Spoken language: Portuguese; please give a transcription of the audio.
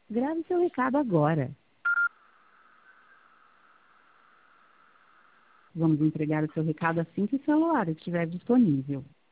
Grave seu recado agora. Vamos entregar o seu recado assim que o celular estiver disponível.